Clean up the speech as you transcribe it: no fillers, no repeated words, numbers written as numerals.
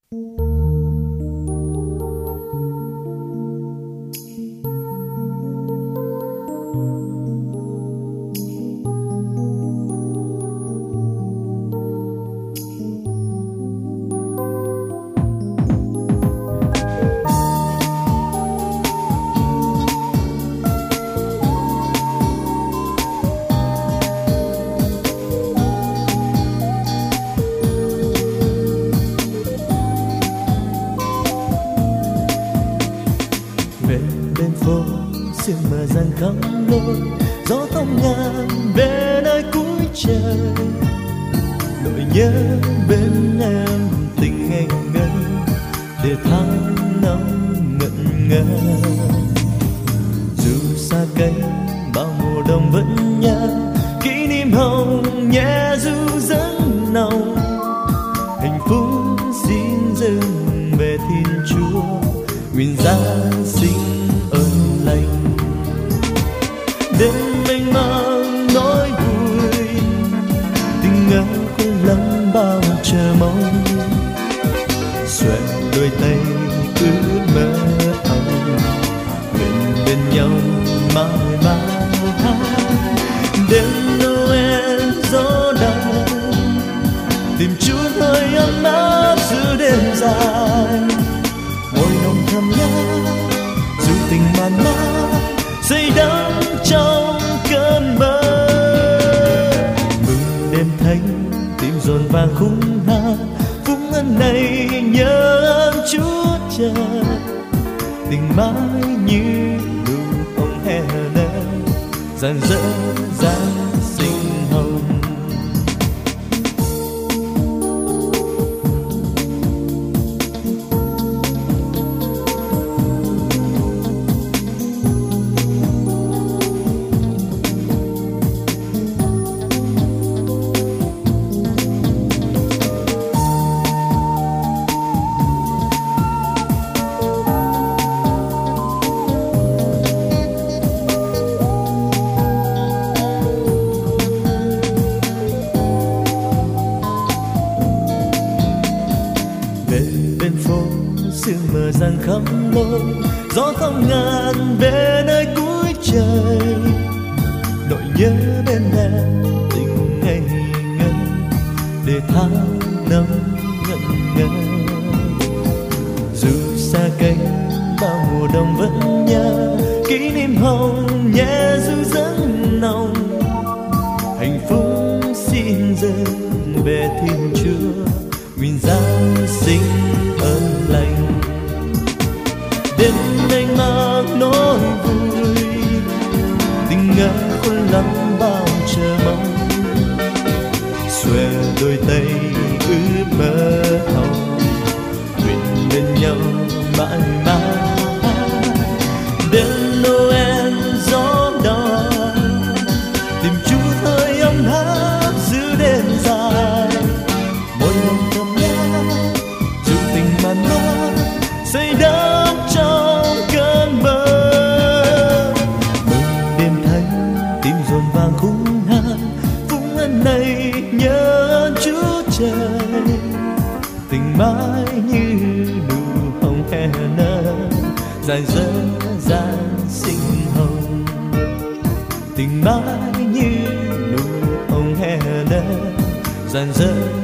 sương mờ dần khắp nơi, gió thông ngàn về nơi cuối trời. Nỗi nhớ bên em tình ngây ngất, để tháng năm ngẩn ngơ. Dù xa cách bao mùa đông vẫn nhớ, kỷ niệm hồng nhẹ ru dẫn nồng. Hạnh phúc xin dâng về Thiên Chúa, nguyện Giáng sinh ơn lành. Đêm mênh mang nỗi vui, tình ngỡ không lắm bao chờ mong. Xòe đôi tay ước mơ hồng, nguyện bên nhau mãi mãi. Đêm Noel gió đau, tìm chút hơi ấm áp giữa đêm dài. Môi nồng thầm nhớ, dù tình màn mát say đắm trong cơn mơ. Mừng đêm thanh tim dồn vàng khung hát, phúc ân này nhớ ơn Chúa Trời. Tình mãi như nụ hồng hè nở, rạng rỡ Giáng sinh hồng. Bên phố sương mờ dần khắp nơi, gió thăm ngàn về nơi cuối trời. Nỗi nhớ bên em tình ngây ngất, để tháng năm ngẩn ngơ. Dù xa cách bao mùa đông vẫn nhớ, kỷ niệm hồng nhẹ ru dẫn nồng. Hạnh phúc xin dâng về Thiên Chúa, nguyện Giáng sinh ơn lành. Đêm mênh mang nỗi vui, tình ngỡ khôn lắm bao chờ mong. Xòe đôi tay ước mơ hồng, nguyện bên nhau mãi mãi. Đêm Noel gió đỏ, tìm chút hơi ấm áp giữa đêm dài. Môi hồng thầm nhớ, dù tình màn mát say đắm trong cơn mơ. Mừng đêm thanh tim dồn vàng khung hát, phúc ân này nhớ ơn Chúa Trời. Tình mãi như nụ hồng hè nở, dài dở Giáng sinh hồng. Tình mãi như nụ hồng hè nở, dài dở